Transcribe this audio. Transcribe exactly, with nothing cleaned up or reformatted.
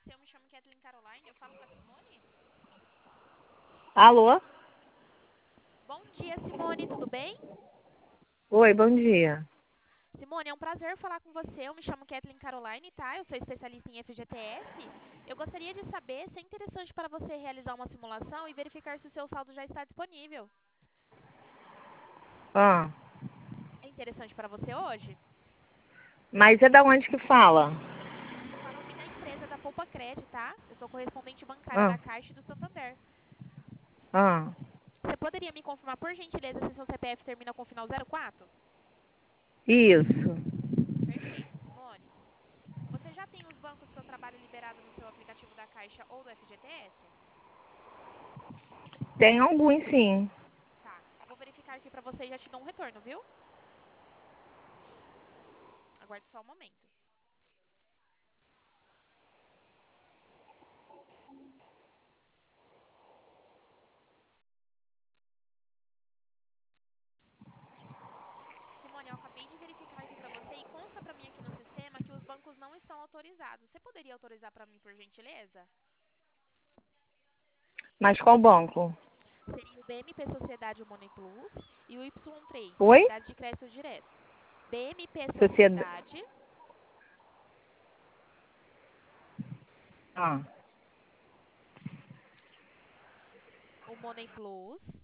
você. Eu me chamo Kathleen Caroline. Eu falo com a Simone? Alô? Bom dia, Simone. Tudo bem? Oi, bom dia. Simone, é um prazer falar com você. Eu me chamo Kathleen Caroline, tá? Eu sou especialista em F G T S. Eu gostaria de saber se é interessante para você realizar uma simulação e verificar se o seu saldo já está disponível. Ah, É interessante para você hoje? mas é da onde que fala? Eu falo aqui da empresa da Poupa Cred, tá? Eu sou correspondente bancária da Ah, Caixa e do Santander. ah, Você poderia me confirmar, por gentileza, se seu C P F termina com o final zero quatro? isso. Perfeito, Simone. Você já tem os bancos que eu trabalho liberado no seu aplicativo da Caixa ou do F G T S? Tem alguns, sim. Tá. Vou verificar aqui pra você e já te dou um retorno, viu? Aguarde só um momento. Simone, eu acabei de verificar aqui pra você e consta pra mim aqui no sistema que os bancos não estão autorizados. Você poderia autorizar pra mim, por gentileza? Mas qual banco? Seria o B M P Sociedade Money Plus e o Y três, Oi? Sociedade de Crédito Direto. B M P Sociedade. Sociedade, Ah, o Money Plus